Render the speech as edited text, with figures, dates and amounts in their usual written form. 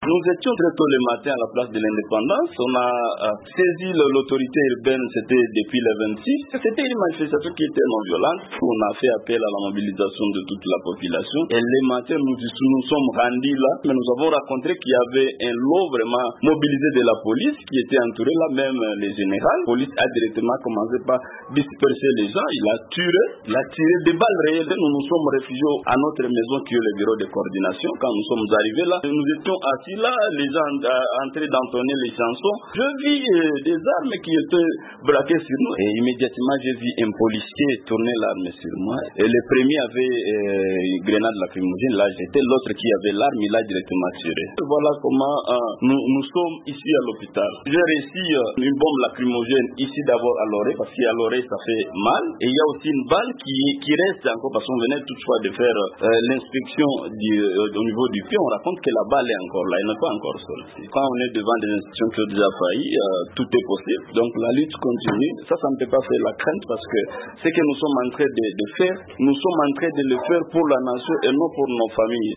Nous étions très tôt le matin à la place de l'Indépendance. On a saisi l'autorité urbaine, c'était depuis le 26. C'était une manifestation qui était non violente. On a fait appel à la mobilisation de toute la population. Et le matin, nous sommes rendus là, mais nous avons rencontré qu'il y avait un lot vraiment mobilisé de la police qui était entouré là, même les généraux. La police a directement commencé par disperser les gens. Il a tiré des balles réelles. Nous nous sommes réfugiés à notre maison qui est le bureau de coordination. Quand nous sommes arrivés là, nous étions assis là, les gens entraient d'entonner les chansons. Je vis des armes qui étaient braquées sur nous et immédiatement j'ai vu un policier tourner l'arme sur moi. Et le premier avait une grenade lacrymogène, là j'étais, l'autre qui avait l'arme, il a directement tiré. Voilà comment nous sommes ici à l'hôpital. J'ai reçu une bombe lacrymogène ici d'abord à l'oreille, parce qu'à l'oreille ça fait mal. Et il y a aussi une balle qui reste encore, parce qu'on venait toutefois de faire l'inspection au niveau du pied, on raconte que la balle est encore là. Elle n'est pas encore sortie. Quand on est devant des institutions qui ont déjà failli, tout est possible. Donc la lutte continue. Ça ne peut pas faire la crainte parce que ce que nous sommes en train de faire, nous sommes en train de le faire pour la nation et non pour nos familles.